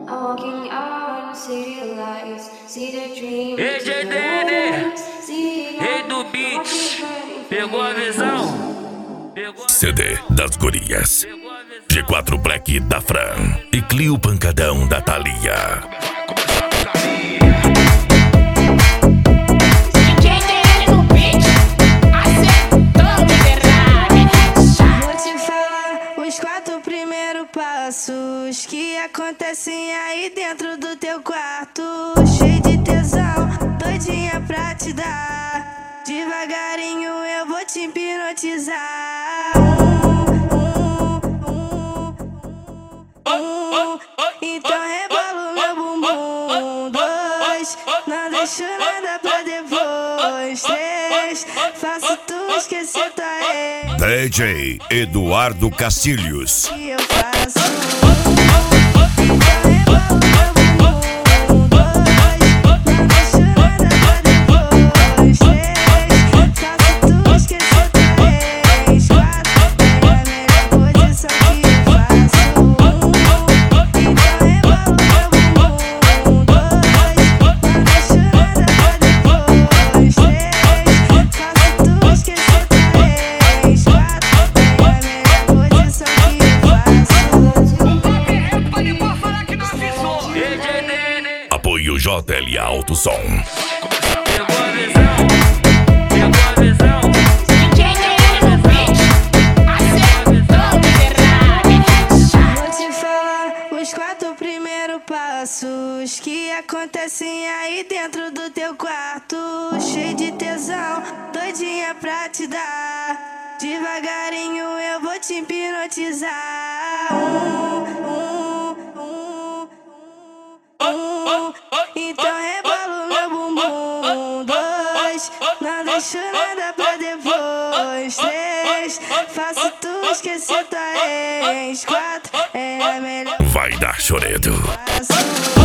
walking out, city lights, see the dream. Ei, JDD, rei do beat, pegou a visão? CD das Gurias, G4 Black da Fran e Clio Pancadão da Thalia. Passos que acontecem aí dentro do teu quarto, cheio de tesão, doidinha pra te dar. Devagarinho eu vou te hipnotizar. Então rebola o meu bumbum. 2, não deixo nada pra depois. 3, faço tu esquecer tua ex. DJ Eduardo Castilhos. Que eu faço. Apoio JL Alto Som. Pegou a visão? Pegou a visão? Vou te falar os 4 primeiros passos que acontecem aí dentro do teu quarto, cheio de tesão, doidinha pra te dar. Devagarinho eu vou te hipnotizar. Então rebola o meu bumbum. 2, não deixo nada pra depois. 3, faço tu esquecer tua ex. 4, é melhor. Vai dar choredo. Passo.